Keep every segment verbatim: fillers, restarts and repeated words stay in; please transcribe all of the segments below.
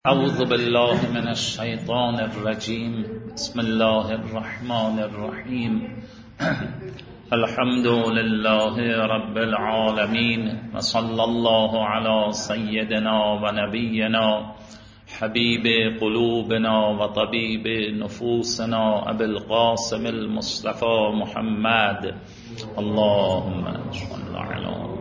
اعوذ بالله من الشیطان الرجیم. بسم الله الرحمن الرحیم. الحمد لله رب العالمین و صلی الله علی سیدنا و نبینا حبیب قلوبنا و طبیب نفوسنا ابی القاسم المصطفى محمد. اللهم صل علی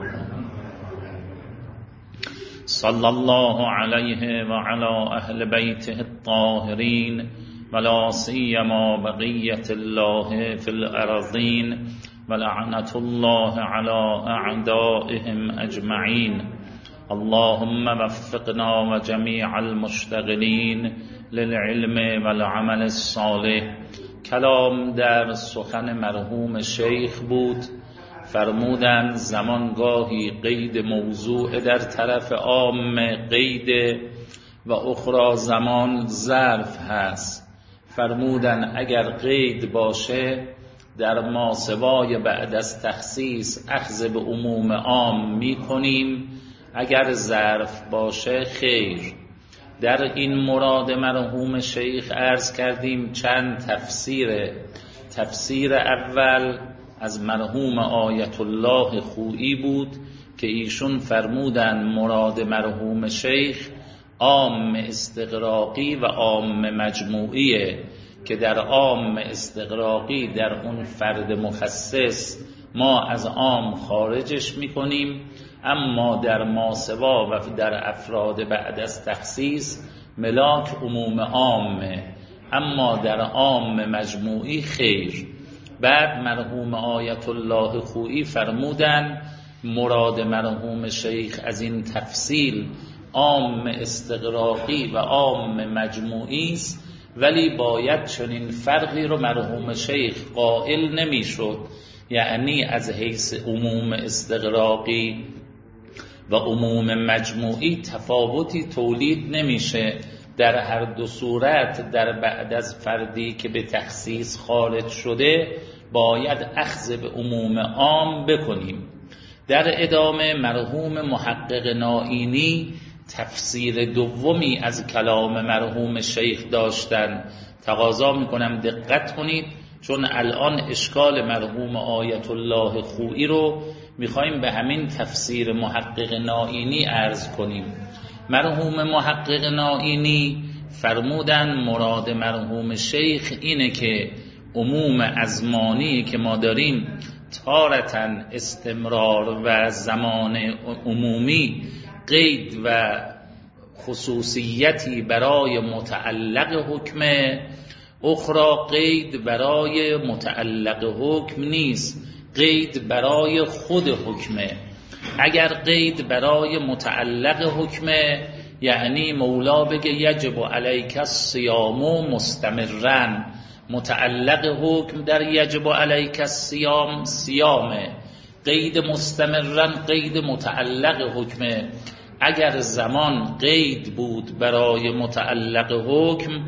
صلی الله علیه و علی اهل بیته الطاهرین ولا سیما بقیة الله فی الارضین ولعنة الله علی اعدائهم اجمعین. اللهم وفقنا و جمیع المشتغلین للعلم والعمل الصالح. کلام در سخن مرحوم شیخ بود. فرمودند زمانگاهی قید موضوع در طرف عام قید و اخرى زمان ظرف هست. فرمودند اگر قید باشه در ماسوای بعد از تخصیص اخذ به عموم عام می کنیم، اگر ظرف باشه خیر. در این مراد مرحوم شیخ عرض کردیم چند تفسیره. تفسیر اول از مرحوم آیت الله خویی بود که ایشون فرمودن مراد مرحوم شیخ عام استغراقی و عام مجموعیه، که در عام استغراقی در اون فرد مخصص ما از عام خارجش میکنیم، اما در ماسوا و در افراد بعد از تخصیص ملاک عموم عامه، اما در عام مجموعی خیر. بعد مرحوم آیت الله خویی فرمودن مراد مرحوم شیخ از این تفصیل عام استغراقی و عام مجموعی است، ولی باید چنین فرقی رو مرحوم شیخ قائل نمیشد، یعنی از حیث عموم استغراقی و عموم مجموعی تفاوتی تولید نمیشه. در هر دو صورت در بعد از فردی که به تخصیص خارج شده باید اخذ به عموم عام بکنیم. در ادامه مرحوم محقق نائینی تفسیر دومی از کلام مرحوم شیخ داشتن. تقاضا میکنم دقت کنید، چون الان اشکال مرحوم آیت الله خویی رو میخوایم به همین تفسیر محقق نائینی عرض کنیم. مرحوم محقق نائینی فرمودن مراد مرحوم شیخ اینه که عموم ازمانی که ما داریم تارتن استمرار و زمان عمومی قید و خصوصیتی برای متعلق حکمه، اخرى قید برای متعلق حکم نیست، قید برای خود حکمه. اگر قید برای متعلق حکمه یعنی مولا بگه یجب علیک الصیام مستمرن، متعلق حکم در یجب علیک الصیام صیامه، قید مستمرن قید متعلق حکمه. اگر زمان قید بود برای متعلق حکم،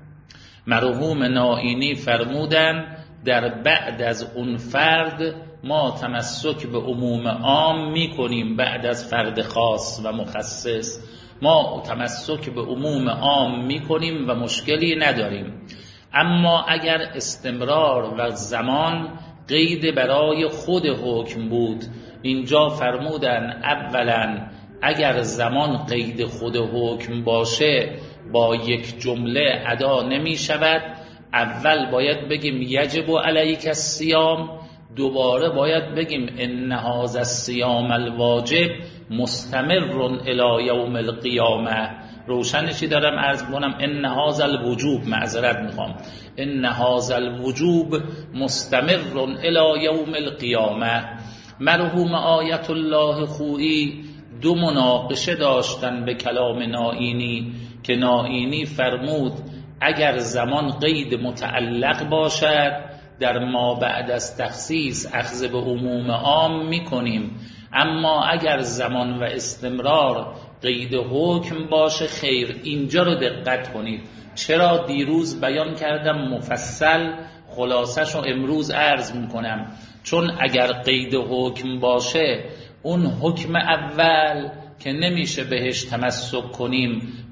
مرحوم نائینی فرمودن در بعد از اون فرد ما تمسک به عموم عام می کنیم. بعد از فرد خاص و مخصص ما تمسک به عموم عام می کنیم و مشکلی نداریم. اما اگر استمرار و زمان قید برای خود حکم بود، اینجا فرمودن اولا اگر زمان قید خود حکم باشه با یک جمله ادا نمی شود. اول باید بگیم یجب علیک الصیام، دوباره باید بگیم ان هذا الصیام الواجب مستمر الی یوم القیامه. روشن چی دارم عرض کنم؟ ان هذا الوجوب، معذرت میخوام، ان هذا الوجوب مستمر الی یوم القیامه. مرحوم آیت الله خویی دو مناقشه داشتن به کلام نائینی که نائینی فرمود اگر زمان قید متعلق باشد در ما بعد از تخصیص اخذ به عموم عام میکنیم، اما اگر زمان و استمرار قید حکم باشه خیر. اینجا رو دقت کنید، چرا دیروز بیان کردم مفصل، خلاصش رو امروز عرض میکنم. چون اگر قید حکم باشه اون حکم اول که نمیشه بهش تمسک کنیم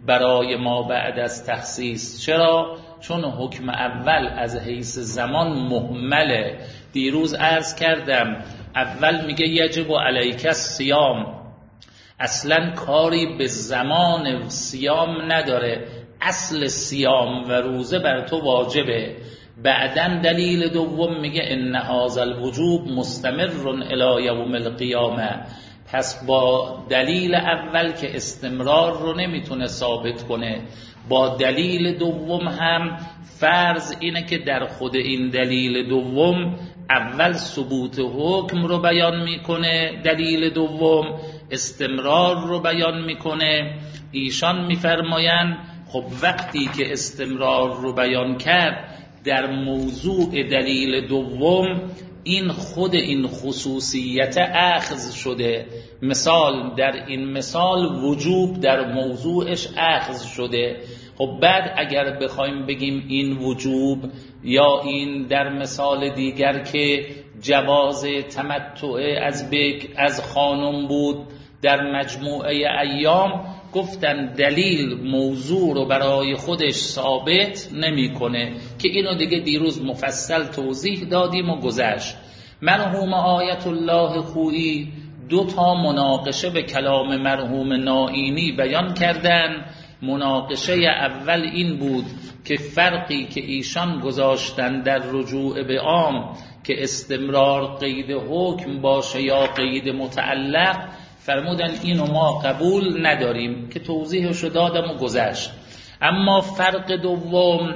برای ما بعد از تخصیص. چرا؟ چون حکم اول از حیث زمان مهمله. دیروز عرض کردم اول میگه یجب علیک الصیام، اصلا کاری به زمان صیام نداره، اصل صیام و روزه بر تو واجبه. بعدن دلیل دوم میگه ان هذا الوجوب مستمر الی یوم القیامه. پس با دلیل اول که استمرار رو نمیتونه ثابت کنه، با دلیل دوم هم فرض اینه که در خود این دلیل دوم اول ثبوت حکم رو بیان میکنه، دلیل دوم استمرار رو بیان میکنه. ایشان میفرمایند خب وقتی که استمرار رو بیان کرد در موضوع دلیل دوم، این خود این خصوصیت اخذ شده. مثال در این مثال وجوب در موضوعش اخذ شده. خب بعد اگر بخوایم بگیم این وجوب یا این در مثال دیگر که جواز تمتع از بک از خانم بود در مجموعه ایام، گفتن دلیل موضوع رو برای خودش ثابت نمیکنه که اینو دیگه دیروز مفصل توضیح دادیم و گذشت. مرحوم آیت الله خویی دو تا مناقشه به کلام مرحوم نائینی بیان کردن. مناقشه اول این بود که فرقی که ایشان گذاشتن در رجوع به عام که استمرار قید حکم باشه یا قید متعلق، فرمودن اینو ما قبول نداریم که توضیحشو دادم و گذشت. اما فرق دوم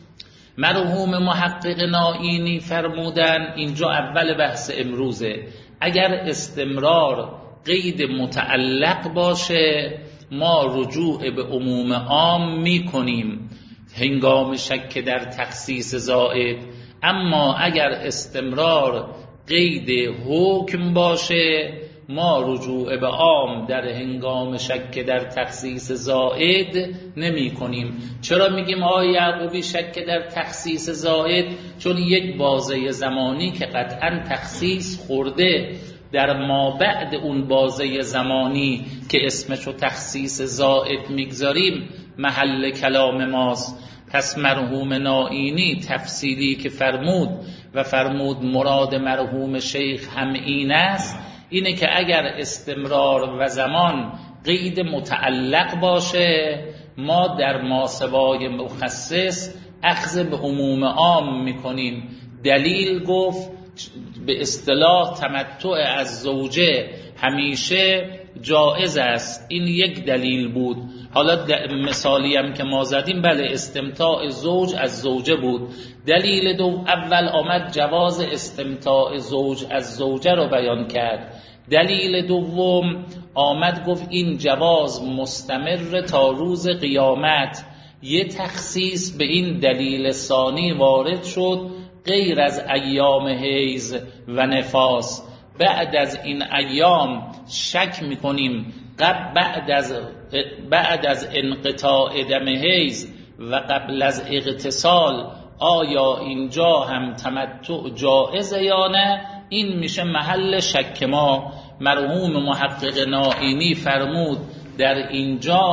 مرحوم محقق نائینی فرمودن اینجا اول بحث امروزه، اگر استمرار قید متعلق باشه ما رجوع به عموم عام می کنیم هنگام شک در تخصیص زائد. اما اگر استمرار قید حکم باشه ما رجوع به عام در هنگام شک در تخصیص زائد نمی کنیم. چرا میگیم آقای یعقوبی شک در تخصیص زائد؟ چون یک بازه زمانی که قطعا تخصیص خورده در ما بعد اون بازه زمانی که اسمشو تخصیص زائد میگذاریم محل کلام ماست. پس مرحوم نائینی تفصیلی که فرمود و فرمود مراد مرحوم شیخ هم این است، اینه که اگر استمرار و زمان قید متعلق باشه ما در ماسوای مخصص اخذ به عموم عام میکنیم. دلیل گفت به اصطلاح تمتع از زوجه همیشه جائز است، این یک دلیل بود. حالا مثالی هم که ما زدیم بله استمتاع زوج از زوجه بود. دلیل دو اول آمد جواز استمتاع زوج از زوجه رو بیان کرد. دلیل دوم آمد گفت این جواز مستمر تا روز قیامت. یه تخصیص به این دلیل ثانی وارد شد غیر از ایام حیض و نفاس. بعد از این ایام شک میکنیم قبل بعد از بعد از انقطاع دم حیض و قبل از اغتسال آیا اینجا هم تمتع جائزه یا نه؟ این میشه محل شک ما. مرحوم محقق نائینی فرمود در اینجا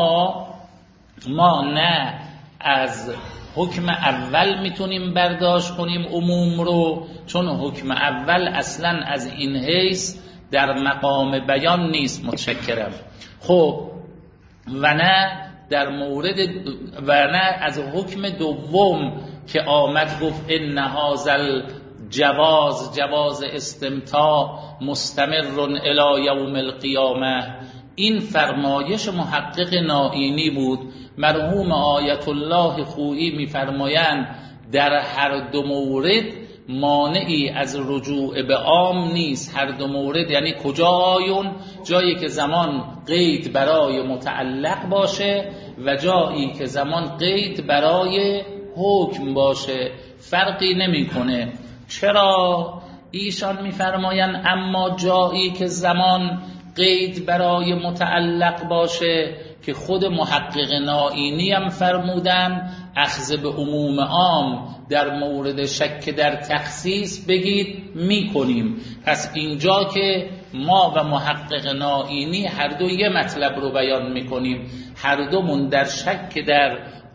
ما نه از حکم اول میتونیم برداشت کنیم عموم رو، چون حکم اول اصلا از این حیث در مقام بیان نیست. متشکرم. خب و نه در مورد و نه از حکم دوم که آمد گفت ان هذا جواز جواز استمتاع مستمر الی یوم القیامه. این فرمایش محقق نائینی بود. مرحوم آیت الله خویی میفرمایند در هر دو مورد مانعی از رجوع به عام نیست. هر دو مورد یعنی کجا آیون؟ جایی که زمان قید برای متعلق باشه و جایی که زمان قید برای حکم باشه، فرقی نمیکنه. چرا؟ ایشان میفرمایند اما جایی که زمان قید برای متعلق باشه که خود محقق نائینی هم فرمودن اخذ به عموم عام در مورد شک در تخصیص بگید میکنیم. پس اینجا که ما و محقق نائینی هر دو یه مطلب رو بیان میکنیم، هر دومون در شک در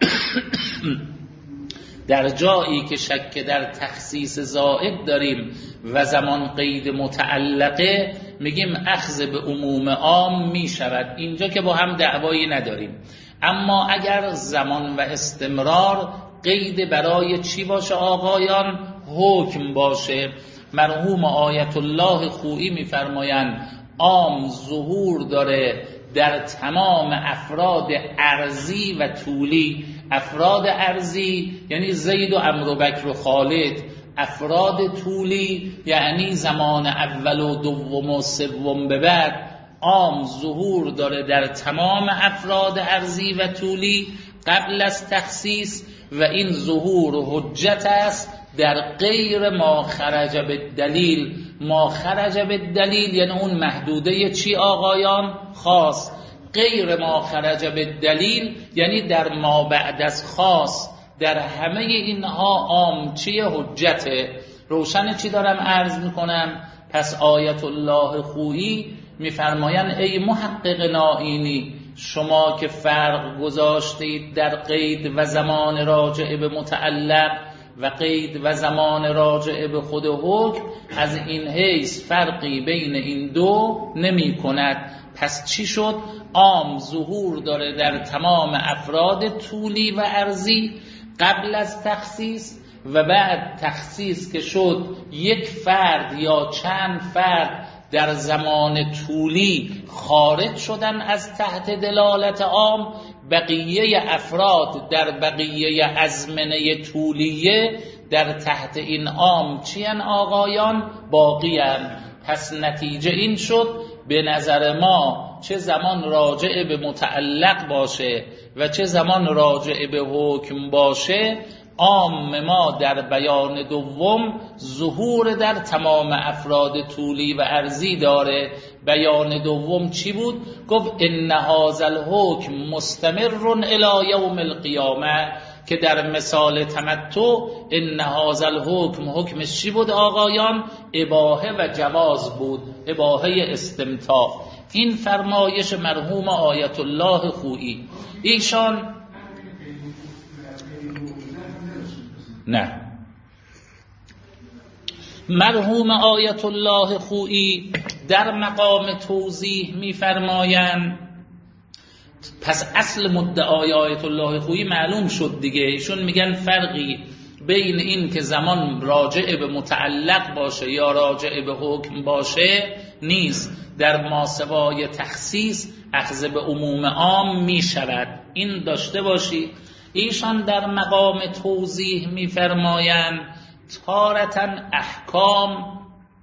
در جایی که شک در تخصیص زائد داریم و زمان قید متعلقه، میگیم اخذ به عموم عام میشود. اینجا که با هم دعوایی نداریم. اما اگر زمان و استمرار قید برای چی باشه آقایان؟ حکم باشه. مرحوم آیت الله خویی میفرمایند عام ظهور داره در تمام افراد ارضی و طولی. افراد ارضی یعنی زید و عمرو و بکر و خالد، افراد طولی یعنی زمان اول و دوم و سوم به بعد. عام ظهور داره در تمام افراد ارضی و طولی قبل از تخصیص و این ظهور حجت است در غیر ما خرج به دلیل. ما خرج به دلیل یعنی اون محدوده چی آقایان؟ خاص. غیر ما خرج به دلیل یعنی در ما بعد از خاص. در همه اینها عام چیه؟ حجته. روشن چی دارم عرض میکنم؟ پس آیت الله خویی میفرمایند ای محقق نائینی، شما که فرق گذاشتید در قید و زمان راجع به متعلق و قید و زمان راجع به خود حکم، از این حیث فرقی بین این دو نمی کند. پس چی شد؟ عام ظهور داره در تمام افراد طولی و عرضی قبل از تخصیص و بعد تخصیص که شد یک فرد یا چند فرد در زمان طولی خارج شدن از تحت دلالت عام، بقیه افراد در بقیه ازمنه طولیه در تحت این عام چین آقایان؟ باقی هم. پس نتیجه این شد به نظر ما چه زمان راجع به متعلق باشه و چه زمان راجع به حکم باشه، عام ما در بیان دوم ظهور در تمام افراد طولی و عرضی داره. بیان دوم چی بود؟ گفت ان هذا الحکم مستمر الی یوم القیامه، که در مثال تمتع ان هذا الحکم حکمش چی بود آقایان؟ اباحه و جواز بود، اباحه استمتاع. این فرمایش مرحوم آیت الله خویی. ایشان نه، مرحوم آیت الله خویی در مقام توضیح می‌فرمایند پس اصل مدعای آیت الله خویی معلوم شد دیگه. ایشون میگن فرقی بین این که زمان راجع به متعلق باشه یا راجع به حکم باشه نیست. در ماسوای تخصیص اخذ به عموم عام میشود. این داشته باشی. ایشان در مقام توضیح میفرمایند تارتن احکام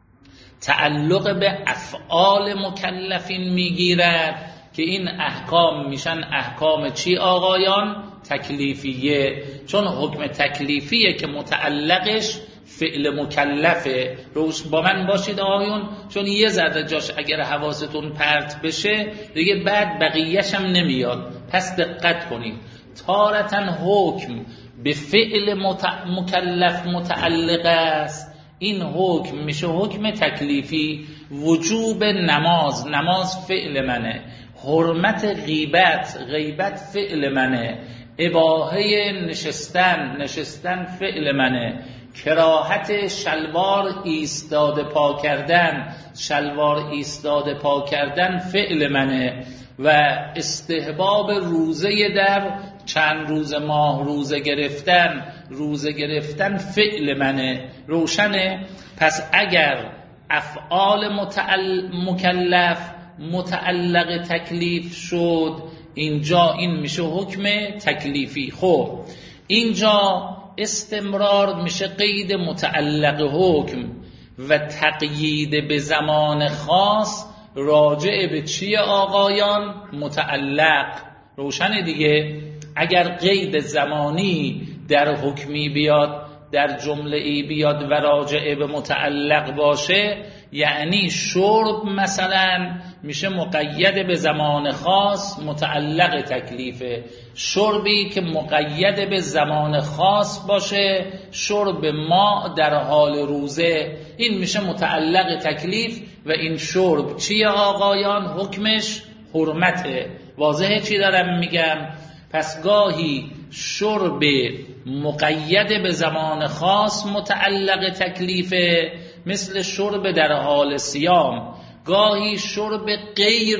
تعلق به افعال مکلفین میگیرد که این احکام میشن احکام چی آقایان؟ تکلیفیه. چون حکم تکلیفیه که متعلقش فعل مکلفه. روش با من باشید آقایون، چون یه ذره جاش اگر حواستون پرت بشه دیگه بعد بقیه‌ش هم نمیاد. پس دقت کنید. تارتن حکم به فعل مت... مکلف متعلق است. این حکم میشه حکم تکلیفی. وجوب نماز، نماز فعل منه. حرمت غیبت، غیبت فعل منه. اباحه نشستن، نشستن فعل منه. کراهت شلوار ایستاده پا کردن، شلوار ایستاده پا کردن فعل منه. و استحباب روزه در چند روز ماه روزه گرفتن، روزه گرفتن فعل منه. روشنه؟ پس اگر افعال متعل... مکلف متعلق تکلیف شد، اینجا این میشه حکم تکلیفی. خب اینجا استمرار میشه قید متعلق حکم و تقیید به زمان خاص راجع به چیه آقایان؟ متعلق. روشنه دیگه. اگر قید زمانی در حکمی بیاد، در جمله ای بیاد و راجع به متعلق باشه، یعنی شرب مثلا میشه مقید به زمان خاص، متعلق تکلیفه. شربی که مقید به زمان خاص باشه، شرب ما در حال روزه، این میشه متعلق تکلیف. و این شرب چیه آقایان؟ حکمش حرمته. واضحه چی دارم میگم؟ پس گاهی شرب مقید به زمان خاص متعلق تکلیفه، مثل شرب در حال صیام. گاهی شرب غیر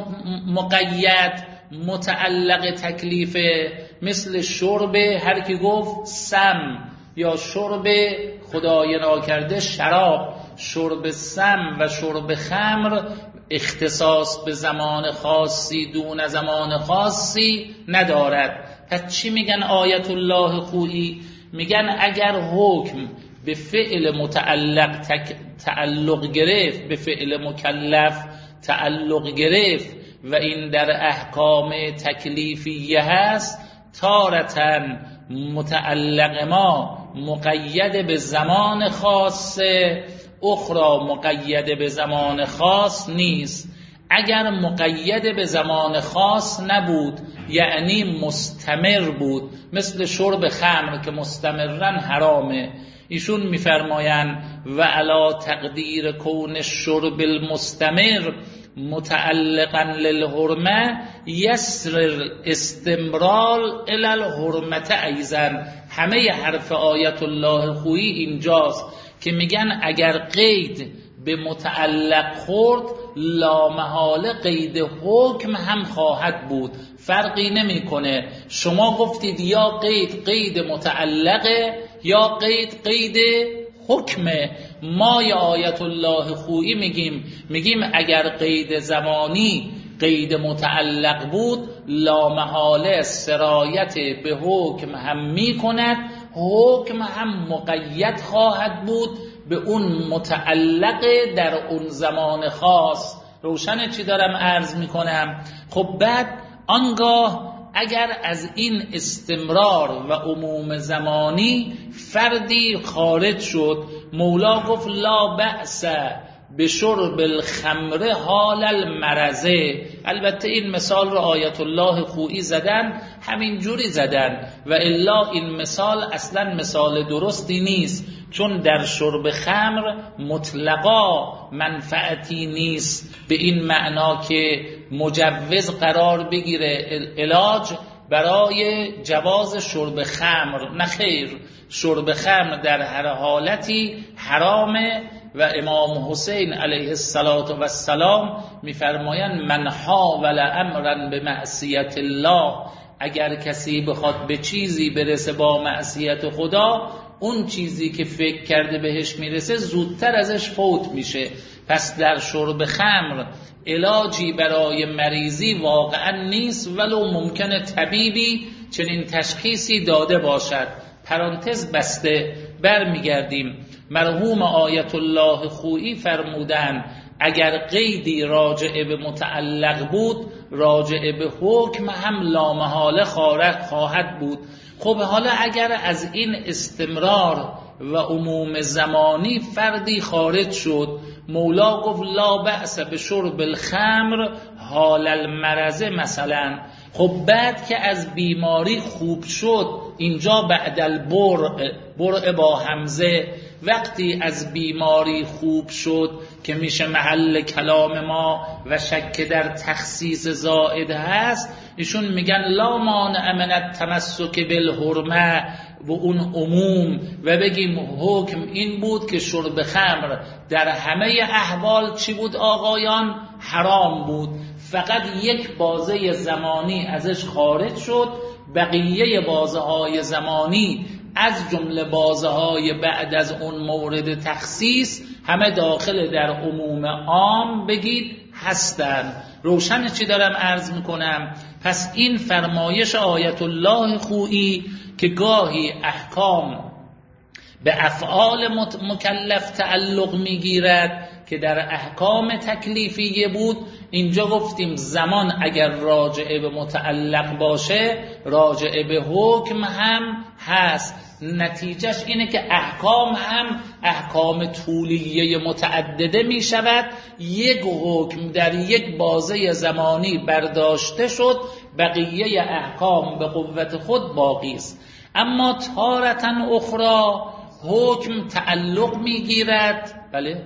مقید متعلق تکلیفه، مثل شرب هر کی گفت سم، یا شرب خدای ناکرده شراب. شرب سم و شرب خمر اختصاص به زمان خاصی دون زمان خاصی ندارد. پس چی میگن آیت الله خویی؟ میگن اگر حکم به فعل متعلق تک تعلق گرفت، به فعل مکلف تعلق گرفت و این در احکام تکلیفیه هست، تارتن متعلق ما مقید به زمان خاصه، اخرى مقید به زمان خاص نیست. اگر مقید به زمان خاص نبود یعنی مستمر بود، مثل شرب خمر که مستمرن حرامه. ایشون میفرمایند و علا تقدیر کون شرب المستمر متعلقا للحرمه یسر استمرار الی الحرمت ایضا. همه حرف آیت الله خویی اینجاست که میگن اگر قید به متعلق خورد لامحاله قید حکم هم خواهد بود، فرقی نمیکنه. شما گفتید یا قید قید متعلقه یا قید قید حکمه. ما یا آیت الله خویی میگیم میگیم اگر قید زمانی قید متعلق بود لامحاله سرایت به حکم هم میکند، حکم هم مقید خواهد بود به اون متعلق در اون زمان خاص. روشنه چی دارم عرض میکنم؟ خب بعد آنگاه اگر از این استمرار و عموم زمانی فردی خارج شد، مولا گفت لا بأس به شرب الخمر حال المرضه. البته این مثال رو آیت الله خویی زدن، همین جوری زدن، و الا این مثال اصلا مثال درستی نیست، چون در شرب خمر مطلقا منفعتی نیست به این معنا که مجوز قرار بگیره علاج برای جواز شرب خمر. نه خیر، شرب خمر در هر حالتی حرامه و امام حسین علیه السلام میفرمایند من حاول امرا به معصیت الله، اگر کسی بخواد به چیزی برسه با معصیت خدا، اون چیزی که فکر کرده بهش میرسه زودتر ازش فوت میشه. پس در شرب خمر علاجی برای مریضی واقعا نیست، ولو ممکنه طبیبی چنین تشخیصی داده باشد. پرانتز بسته برمیگردیم. مرحوم آیت الله خویی فرمودن اگر قیدی راجع به متعلق بود راجع به حکم هم لامحاله خواهد بود. خب حالا اگر از این استمرار و عموم زمانی فردی خارج شد، مولا گفت لا بأس به شرب الخمر حال المرضه مثلا. خب بعد که از بیماری خوب شد، اینجا بعد البرع، برع با همزه، وقتی از بیماری خوب شد که میشه محل کلام ما و شک در تخصیص زائد هست، ایشون میگن لا مانع من التمسک بالحرمه و اون عموم، و بگیم حکم این بود که شرب خمر در همه احوال چی بود آقایان؟ حرام بود. فقط یک بازه زمانی ازش خارج شد، بقیه بازه های زمانی از جمله بازه های بعد از اون مورد تخصیص همه داخل در عموم عام بگید هستن. روشن چی دارم عرض میکنم؟ پس این فرمایش آیت الله خویی که گاهی احکام به افعال مکلف تعلق میگیرد که در احکام تکلیفیه بود، اینجا گفتیم زمان اگر راجع به متعلق باشه راجع به حکم هم هست. نتیجهش اینه که احکام هم احکام طولیه متعدده می شود. یک حکم در یک بازه زمانی برداشته شد، بقیه احکام به قوت خود باقی است. اما تارة اخرى حکم تعلق می گیرد. بله؟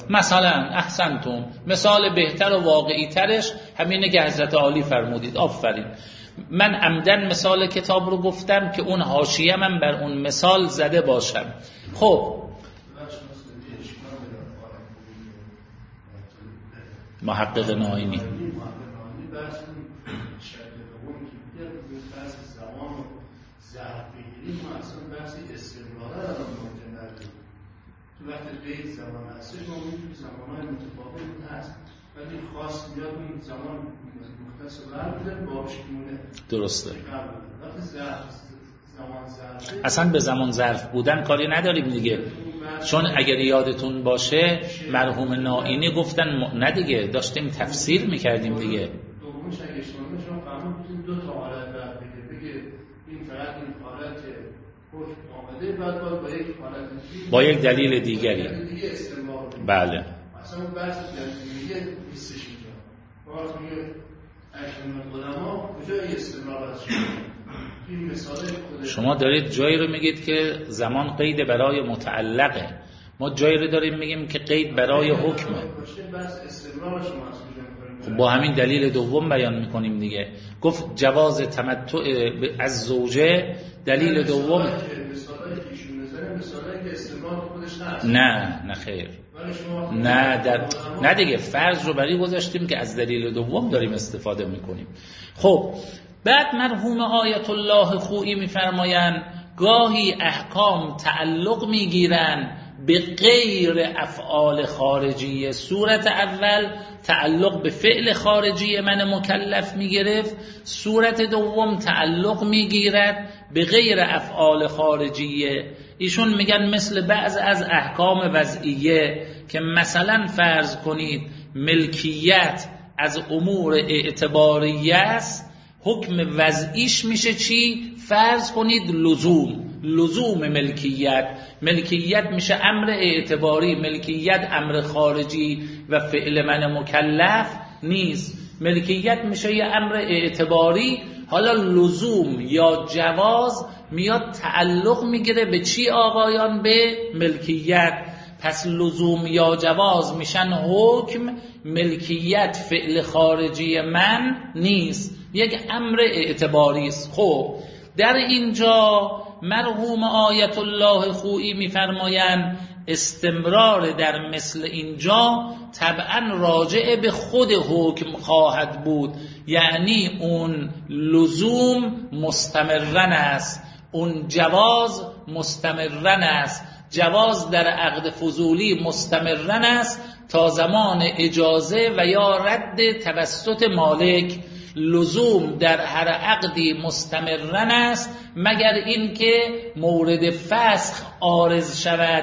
مثلا احسنتم، مثال بهتر و واقعی ترش همینه که حضرت عالی فرمودید. آفرین. من عمدن مثال کتاب رو گفتم که اون حاشیه من بر اون مثال زده باشم. خب محقق ناینی تو وقت قید زمان هستش ما میتونیم زمانهای متفاوت هست ولی خاص بیاد اون زمان مختص و بر بودن بابش کمونه. درسته. وقتی ظرف زمان ظرف اصلا به زمان ظرف بودن کاری نداریم دیگه، چون اگر یادتون باشه مرحوم نائینی گفتن م... نه دیگه داشتیم تفسیر میکردیم دیگه. دومش اگه شما شما فهمون بودیم دو تا حالت بر بگه بگه این فقط این حالت حکم آمده بعد باید با یک حالت با یک دلیل دیگری دیگه استعمال. بله. مثلا اون بحث دیگه نیستش اینجا. باز میگه اشمن علما کجای استعمال هست؟ این مثال خود شما دارید جایی رو میگید که زمان قید برای متعلقه، ما جایی رو داریم میگیم که قید برای حکمه. بس استعمال شما خب با همین دلیل دوم بیان میکنیم دیگه. گفت جواز تمتع از زوجه، دلیل دوم مثالایی که ایشون میذاره مثالایی که استعمال خودش هست. نه نه خیر نه در... نه دیگه فرض رو بری گذاشتیم که از دلیل دوم داریم استفاده میکنیم. خب بعد مرحوم آیت الله خویی میفرمایند گاهی احکام تعلق میگیرن به غیر افعال خارجی. صورت اول تعلق به فعل خارجی من مکلف میگرفت، صورت دوم تعلق میگیرد به غیر افعال خارجیه. ایشون میگن مثل بعض از احکام وضعیه که مثلا فرض کنید ملکیت از امور اعتباریه است، حکم وضعیش میشه چی؟ فرض کنید لزوم، لزوم ملکیت، ملکیت میشه امر اعتباری، ملکیت امر خارجی و فعل من مکلف نیست، ملکیت میشه یه امر اعتباری. حالا لزوم یا جواز میاد تعلق میگیره به چی آقایان؟ به ملکیت. پس لزوم یا جواز میشن حکم، ملکیت فعل خارجی من نیست، یک امر اعتباری است. خب در اینجا مرحوم آیت الله خویی میفرمایند استمرار در مثل اینجا طبعا راجع به خود حکم خواهد بود، یعنی اون لزوم مستمرن است، اون جواز مستمرن است. جواز در عقد فضولی مستمرن است تا زمان اجازه و یا رد توسط مالک. لزوم در هر عقدی مستمرن است مگر اینکه مورد فسخ عارض شود،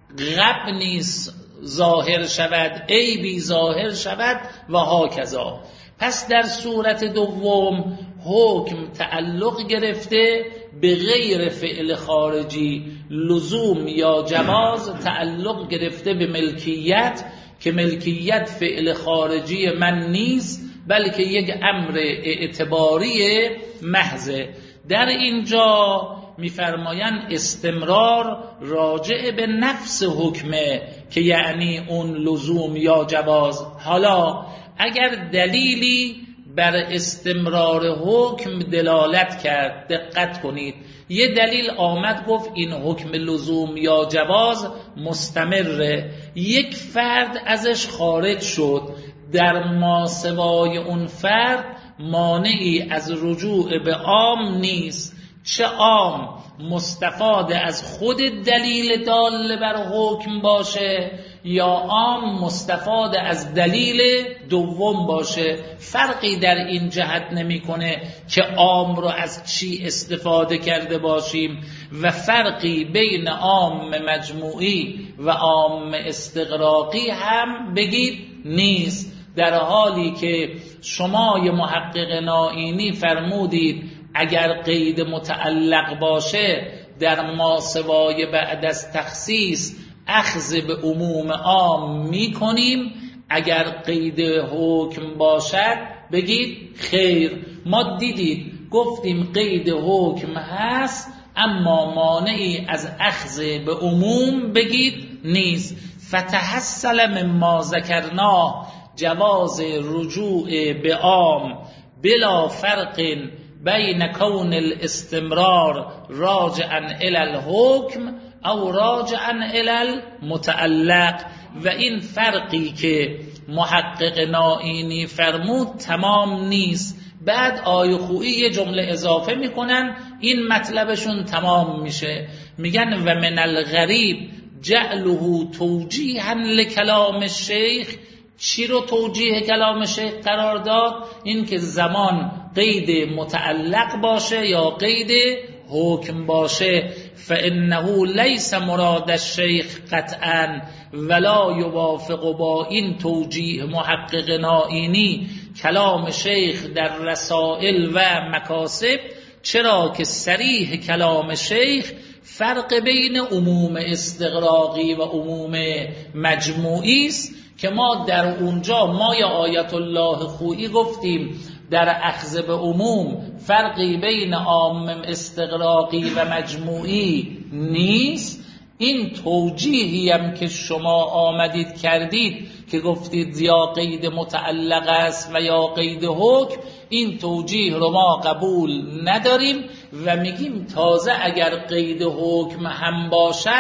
غبنی ظاهر شود، عیبی ظاهر شود و هاکذا. پس در صورت دوم حکم تعلق گرفته به غیر فعل خارجی، لزوم یا جواز تعلق گرفته به ملکیت که ملکیت فعل خارجی من نیست بلکه یک امر اعتباری محضه. در اینجا میفرمایند استمرار راجع به نفس حکمه که یعنی اون لزوم یا جواز. حالا اگر دلیلی بر استمرار حکم دلالت کرد، دقت کنید، یه دلیل آمد گفت این حکم لزوم یا جواز مستمره، یک فرد ازش خارج شد، در ماسوای اون فرد مانعی از رجوع به عام نیست. چه عام مستفاد از خود دلیل دال بر حکم باشه یا عام مستفاد از دلیل دوم باشه، فرقی در این جهت نمیکنه که عام رو از چی استفاده کرده باشیم و فرقی بین عام مجموعی و عام استغراقی هم بگید نیست، در حالی که شما ی محقق نائینی فرمودید اگر قید متعلق باشه در ماسوای بعد از تخصیص اخذ به عموم عام می کنیم، اگر قید حکم باشد بگید خیر. ما دیدید گفتیم قید حکم هست اما مانعی از اخذ به عموم بگید نیست. فتحصل مما ذکرنا جواز رجوع به عام بلا فرق بین کون الاستمرار راجعا الی الحکم او راجعا الی المتعلق. و این فرقی که محقق نائینی فرمود تمام نیست. بعد آیه خویی یه جمله اضافه میکنن، این مطلبشون تمام میشه. میگن و من الغریب جعله توجیها لکلام الشیخ. چی رو توجیه کلام شیخ قرار داد؟ این که زمان قید متعلق باشه یا قید حکم باشه. فانه لیس مراد الشیخ قطعا ولا یوافق با این توجیه محقق نائینی کلام شیخ در رسائل و مکاسب، چرا که صریح کلام شیخ فرق بین عموم استغراقی و عموم مجموعی است که ما در اونجا ما یا آیت الله خویی گفتیم در اخذ به عموم فرقی بین عام استغراقی و مجموعی نیست. این توجیهی هم که شما آمدید کردید که گفتید یا قید متعلق است و یا قید حکم، این توجیه رو ما قبول نداریم و میگیم تازه اگر قید حکم هم باشد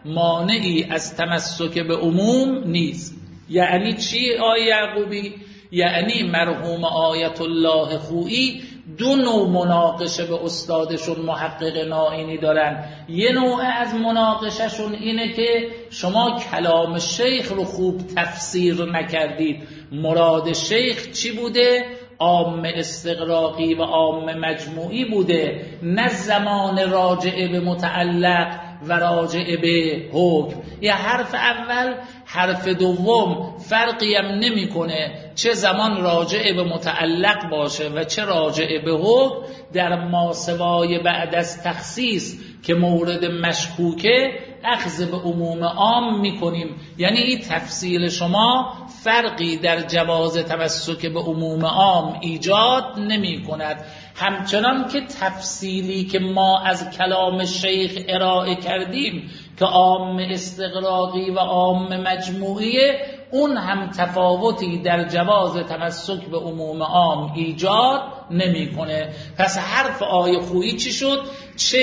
مانعی از تمسک به عموم نیست. یعنی چی آیه یعقوبی؟ یعنی مرحوم آیت الله خویی دو نوع مناقشه به استادشون محقق نائینی دارن. یه نوع از مناقشهشون اینه که شما کلام شیخ رو خوب تفسیر نکردید. مراد شیخ چی بوده؟ عام استغراقی و عام مجموعی بوده، نه زمان راجع به متعلق و راجع به حکم. یه حرف اول حرف دوم فرقی هم نمی کنه چه زمان راجع به متعلق باشه و چه راجع به حکم. در ماسوای بعد از تخصیص که مورد مشکوکه اخذ به عموم عام می کنیم. یعنی این تفصیل شما فرقی در جواز تمسک به عموم عام ایجاد نمی کند. همچنان که تفصیلی که ما از کلام شیخ ارائه کردیم که عام استغراقی و عام مجموعیه، اون هم تفاوتی در جواز تمسک به عموم عام ایجاد نمیکنه. پس حرف آیه خویی چی شد؟ چه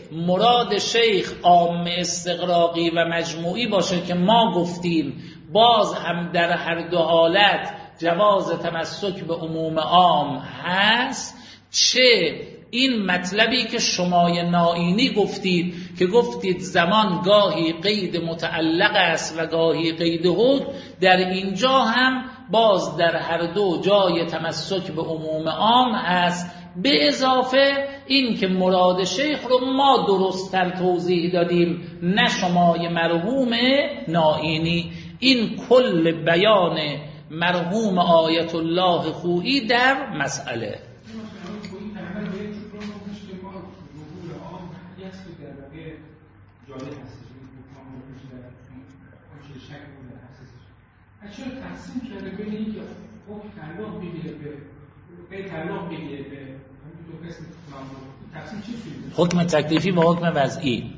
مراد شیخ عام استغراقی و مجموعی باشه که ما گفتیم باز هم در هر دو حالت جواز تمسک به عموم عام هست، چه این مطلبی که شمای نائینی گفتید که گفتید زمان گاهی قید متعلق است و گاهی قید حکم، در اینجا هم باز در هر دو جای تمسک به عموم عام است. به اضافه این که مراد شیخ رو ما درست‌تر توضیح دادیم نه شمای مرحوم نائینی. این کل بیان مرحوم آیت الله خویی در مسئله. چرا تقسیم کرده بین این که حکم تعلق بگیره به به تعلق بگیره به دو قسم تقسیم چی شده؟ حکم تکلیفی و حکم وضعی.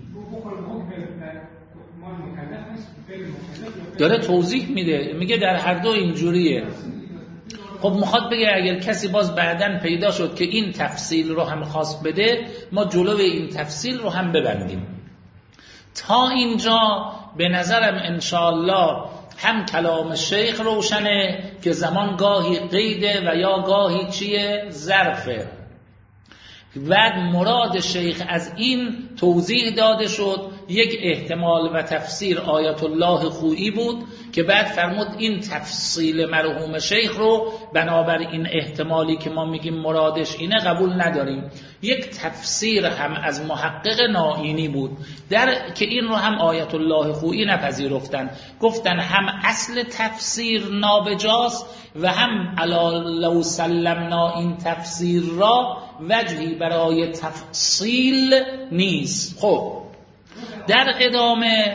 داره توضیح میده، میگه در هر دو اینجوریه. خب میخواد بگه اگر کسی باز بعداً پیدا شد که این تفصیل رو هم خواست بده، ما جلو این تفصیل رو هم ببندیم. تا اینجا به نظرم انشاءالله هم کلام شیخ روشنه که زمان گاهی قیده و یا گاهی چیه؟ ظرفه. بعد مراد شیخ از این توضیح داده شد. یک احتمال و تفسیر آیت الله خویی بود که بعد فرمود این تفصیل مرحوم شیخ رو بنابر این احتمالی که ما میگیم مرادش اینه قبول نداریم. یک تفسیر هم از محقق نائینی بود در که این رو هم آیت الله خویی نپذیرفتن، گفتن هم اصل تفسیر نابجاست و هم علی لو سلمنا این تفسیر را وجهی برای تفصیل نیست. خب در ادامه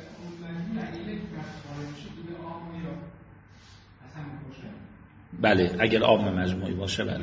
بله اگر عام مجموعی باشه بله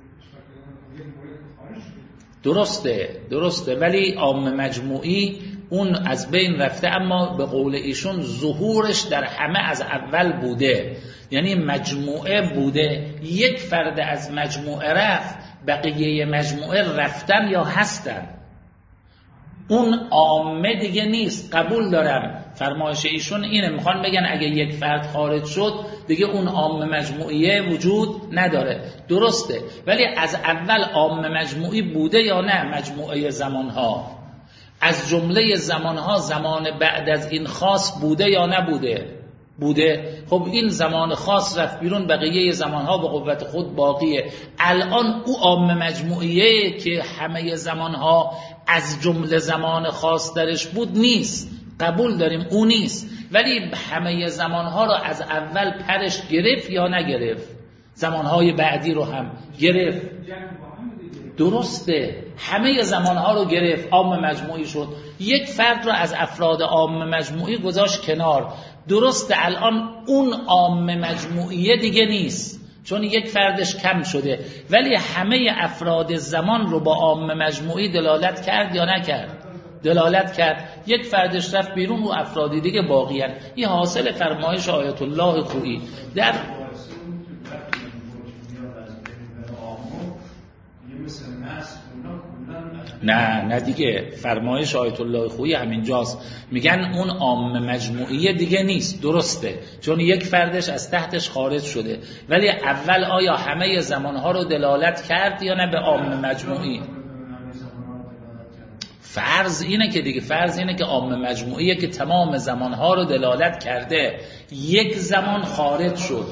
درسته درسته ولی عام مجموعی اون از بین رفته، اما به قول ایشون ظهورش در همه از اول بوده، یعنی مجموعه بوده، یک فرد از مجموعه رفت، بقیه مجموعه رفتن یا هستن، اون عامه دیگه نیست. قبول دارم فرمایش ایشون اینه، میخوان بگن اگه یک فرد خارج شد دیگه اون عامه مجموعیه وجود نداره، درسته، ولی از اول عامه مجموعی بوده یا نه؟ مجموعه زمانها، از جمله زمانها زمان بعد از این خاص بوده یا نبوده؟ بوده. خب این زمان خاص رفت بیرون، بقیه زمانها به قوت خود باقیه. الان او عامه مجموعیه که همه زمانها از جمله زمان خاص درش بود نیست، قبول داریم او نیست، ولی همه زمانها رو از اول پرش گرفت یا نگرفت؟ زمانهای بعدی رو هم گرفت، درسته، همه زمانها رو گرفت، عام مجموعی شد. یک فرد رو از افراد عام مجموعی گذاشت کنار، درسته، الان اون عام مجموعیه دیگه نیست چون یک فردش کم شده، ولی همه افراد زمان رو با عام مجموعی دلالت کرد یا نکرد؟ دلالت کرد. یک فردش رفت بیرون و افرادی دیگه باقی هست. این حاصل فرمایش آیت الله خویی. در نه نه دیگه فرمایش آیت الله خویی همینجاست، میگن اون عام مجموعیه دیگه نیست، درسته، چون یک فردش از تحتش خارج شده، ولی اول آیا همه زمانها رو دلالت کرد یا نه به عام مجموعی؟ فرض اینه که دیگه فرض اینه که عام مجموعیه که تمام زمانها رو دلالت کرده، یک زمان خارج شد.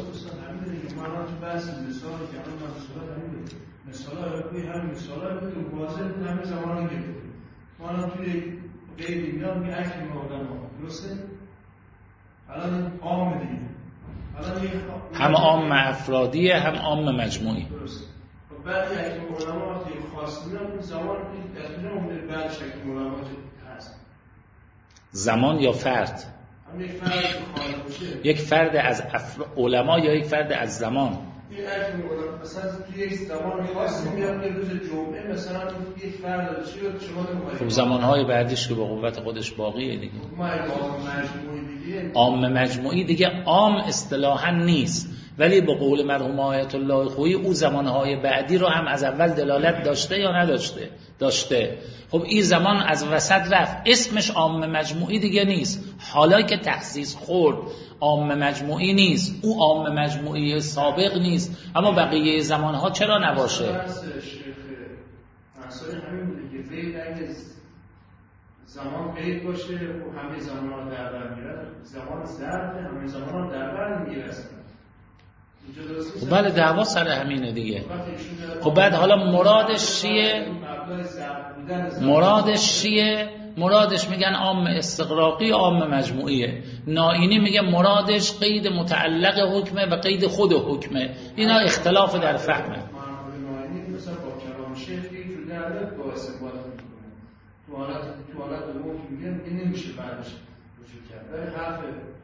مثلا روی هم مثلا تو واضح همه زمان میگه ما الان توی غیر میاد می اکت آدم‌ها، درسته؟ الان عام دیگه، الان هم عام افرادیه هم عام مجموعی، درسته. خب بعد اکت علما که خاص میاد زمان دقیقاً اون بعد شکل علما هست، زمان یا فرد؟ هم یک فرد خارج بشه، یک فرد از افر... علما یا یک فرد از زمان. این اکت علما مثلا توی یک زمان خاصی میاد که روز جمعه مثلا یک فرد چی رو شما نمی‌خواید. خب زمانهای بعدیش که به قوت خودش باقیه دیگه. ما عام مجموعی دیگه عام مجموعی دیگه عام اصطلاحاً نیست، ولی به قول مرحوم آیت الله خویی او زمانهای بعدی رو هم از اول دلالت داشته یا نداشته؟ داشته. خب این زمان از وسط رفت، اسمش عام مجموعی دیگه نیست، حالا که تخصیص خورد عام مجموعی نیست، او عام مجموعی سابق نیست، اما بقیه زمانها چرا نباشه؟ مسئله همین بوده که قید اگه زمان قید باشه و همه زمان ها در بر میره، زمان ظرف همه زمان ها در بر میره. خب بله دعوا سر همینه دیگه. خب بعد حالا مرادش چیه؟ مرادش چیه؟ مرادش میگن عام استغراقی عام مجموعیه. نائینی میگه مرادش قید متعلق حکمه و قید خود حکمه. اینا اختلاف در فهمه. نائینی مثلا با کلام شیخ یک جوری با استفاده میکنه. تو حالت تو حالت حکم میگن این نمیشه بعدش وجود کرد. ولی حرف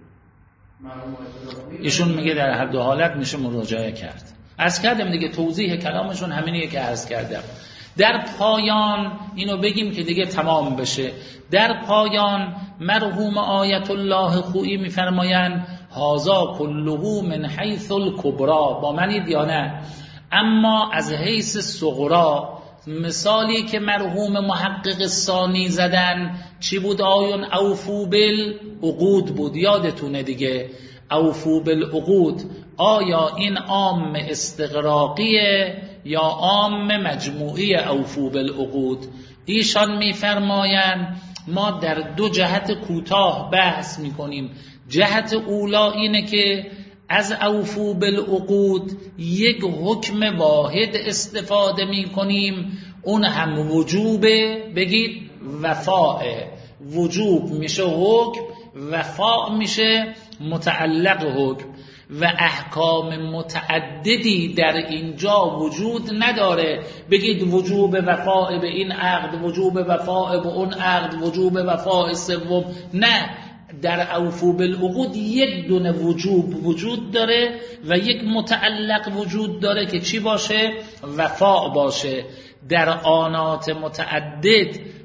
ایشون میگه در هر دو حالت میشه مراجعه کرد. عرض کردم دیگه توضیح کلامشون همینیه که عرض کردم. در پایان اینو بگیم که دیگه تمام بشه. در پایان مرحوم آیت الله خویی میفرمایند هازا کلهو من حیث الکبرا، با منید یا نه؟ اما از حیث صغرا مثالی که مرحوم محقق ثانی زدن چی بود؟ آیون اوفو بالعقود بود، یادتونه دیگه، اوفو بالعقود. آیا این عام استغراقیه یا عام مجموعی اوفو بالعقود؟ ایشان میفرمایند ما در دو جهت کوتاه بحث میکنیم. جهت اولا اینه که از اوفو بالعقود یک حکم واحد استفاده میکنیم، اون هم وجوبه، بگید وفاء، وجوب میشه حکم، وفاء میشه متعلق حکم، و احکام متعددی در اینجا وجود نداره بگید وجوب وفاء به این عقد، وجوب وفاء به اون عقد، وجوب وفاء سوم. نه، در اوفو بالعقود یک دونه وجوب وجود داره و یک متعلق وجود داره که چی باشه؟ وفاء باشه. در آنات متعدد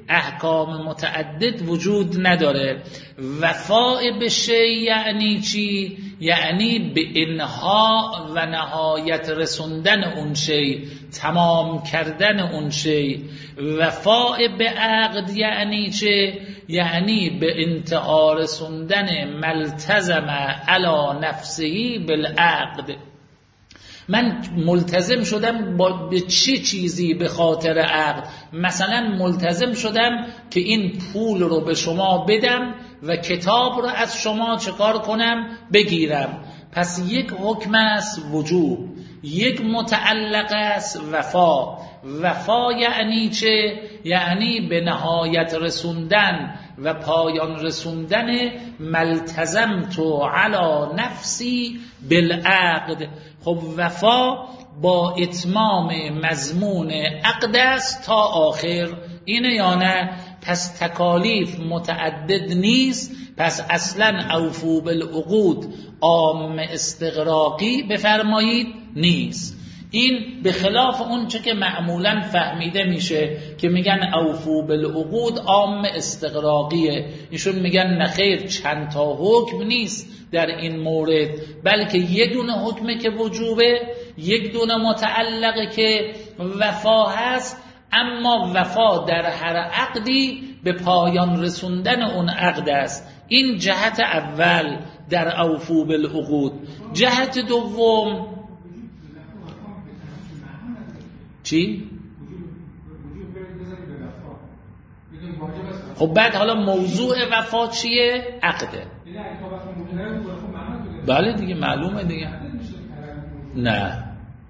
احکام متعدد وجود نداره. وفاء به شی یعنی چی؟ یعنی به انها و نهایت رسوندن اون شی، تمام کردن اون شی. وفاء به عقد یعنی چه؟ یعنی به انتها رسوندن ملتزم علی نفسه بالعقد. من ملتزم شدم با به چه چیزی؟ به خاطر عقد. مثلا ملتزم شدم که این پول رو به شما بدم و کتاب رو از شما چکار کنم؟ بگیرم. پس یک حکم است وجوب، یک متعلق است وفا. وفا یعنی چه؟ یعنی به نهایت رسوندن و پایان رسوندن ملتزم تو علی نفسی بالعقد. خب وفا با اتمام مضمون عقد است تا آخر، اینه یا نه؟ پس تکالیف متعدد نیست. پس اصلا اوفو بالعقود عام استغراقی بفرمایید نیست. این به خلاف اون چه که معمولا فهمیده میشه که میگن اوفو بالعقود عام استغراقیه. ایشون میگن نخیر، چند تا حکم نیست در این مورد، بلکه یک دونه حکمه که وجوبه، یک دونه متعلقه که وفا هست. اما وفا در هر عقدی به پایان رسوندن اون عقد است. این جهت اول در اوفو بالعقود. جهت دوم چی؟ خب بعد حالا موضوع وفا چیه؟ عقده. بله دیگه معلومه دیگه. نه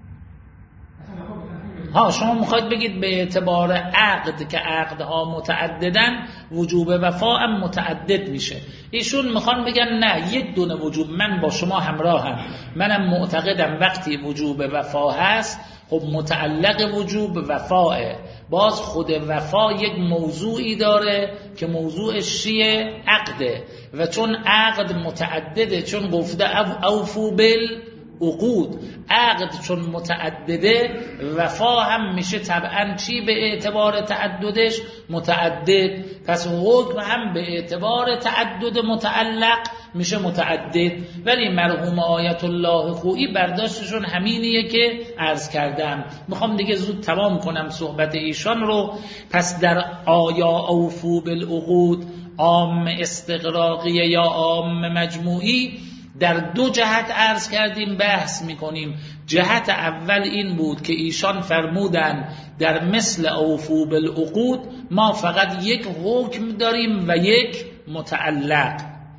ها، شما میخواید بگید به اعتبار عقد که عقدها متعددن وجوب وفا هم متعدد میشه. ایشون میخوان بگن نه، یک دونه وجوب. من با شما همراهم، منم معتقدم وقتی وجوب وفا هست خب متعلق وجوب وفاه. باز خود وفا یک موضوعی داره که موضوعش چیه؟ عقده. و چون عقد متعدده، چون گفته اوفو بالعقود، عقد چون متعدده وفا هم میشه طبعا چی به اعتبار تعددش؟ متعدد. پس حکم هم به اعتبار تعدد متعلق میشه متعدد. ولی مرحوم آیت الله خویی برداشتشون همینیه که عرض کردم. میخوام دیگه زود تمام کنم صحبت ایشان رو. پس در آیا اوفو بالعقود عام استغراقیه یا عام مجموعی، در دو جهت عرض کردیم بحث میکنیم. جهت اول این بود که ایشان فرمودن در مثل اوفو بالعقود ما فقط یک حکم داریم و یک متعلق.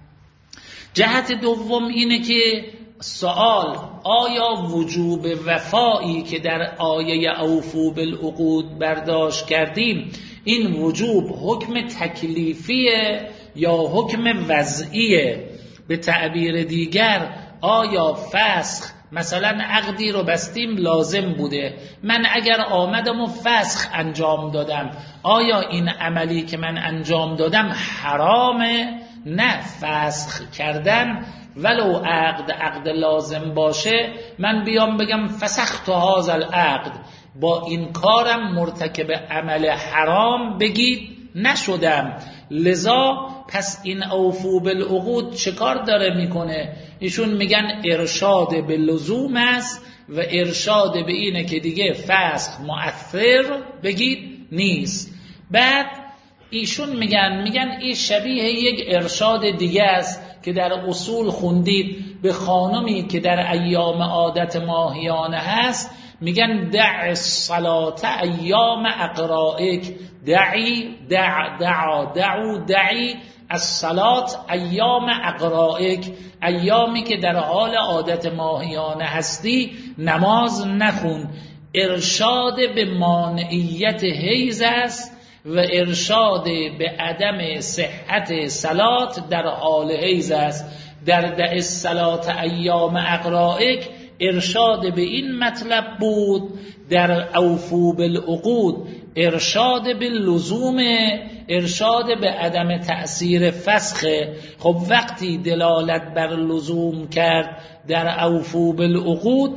جهت دوم اینه که سوال آیا وجوب وفایی که در آیه اوفو بالعقود برداشت کردیم، این وجوب حکم تکلیفیه یا حکم وضعیه؟ به تعبیر دیگر آیا فسخ، مثلا عقدی رو بستیم لازم بوده، من اگر آمدم و فسخ انجام دادم، آیا این عملی که من انجام دادم حرامه؟ نه، فسخ کردن ولو عقد عقد لازم باشه، من بیام بگم فسخت هذا العقد، با این کارم مرتکب عمل حرام بگید نشدم. لذا پس این اوفو بالعقود چه کار داره میکنه؟ ایشون میگن ارشاد به لزوم است و ارشاد به اینه که دیگه فسخ مؤثر بگید نیست. بعد ایشون میگن میگن این شبیه یک ارشاد دیگه است که در اصول خوندید به خانمی که در ایام عادت ماهیانه هست، میگن دع الصلاة ایام اقرائک، دعی دع دعا دعو دعی الصلاة ایام اقرائک، ایامی که در حال عادت ماهیانه هستی نماز نخون. ارشاد به مانعیت حیض است و ارشاد به عدم صحت صلات در حال حیض است. در دع الصلاة ایام اقرائک ارشاد به این مطلب بود، در اوفو بالعقود ارشاد به لزوم، ارشاد به عدم تأثیر فسخه. خب وقتی دلالت بر لزوم کرد در اوفو بالعقود،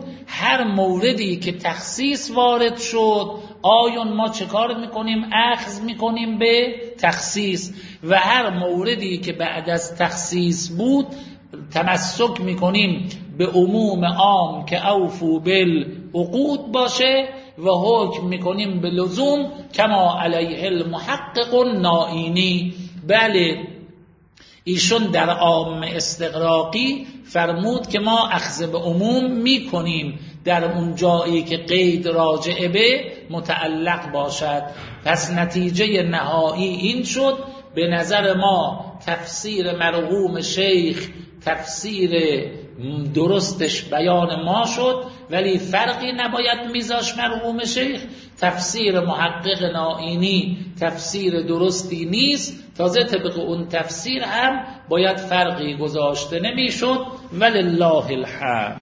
هر موردی که تخصیص وارد شد آیون ما چه کار میکنیم؟ اخذ میکنیم به تخصیص، و هر موردی که بعد از تخصیص بود تمسک میکنیم به عموم عام که اوفو بالعقود باشه و حکم میکنیم به لزوم کما علیه المحقق النائینی. بله ایشون در عام استغراقی فرمود که ما اخذ به عموم میکنیم در اون جایی که قید راجع به متعلق باشد. پس نتیجه نهایی این شد به نظر ما تفسیر مرحوم شیخ تفسیر درستش بیان ما شد، ولی فرقی نباید میذاش مرحوم شیخ. تفسیر محقق نائینی تفسیر درستی نیست، تازه طبق اون تفسیر هم باید فرقی گذاشته نمیشد. ولله الحمد.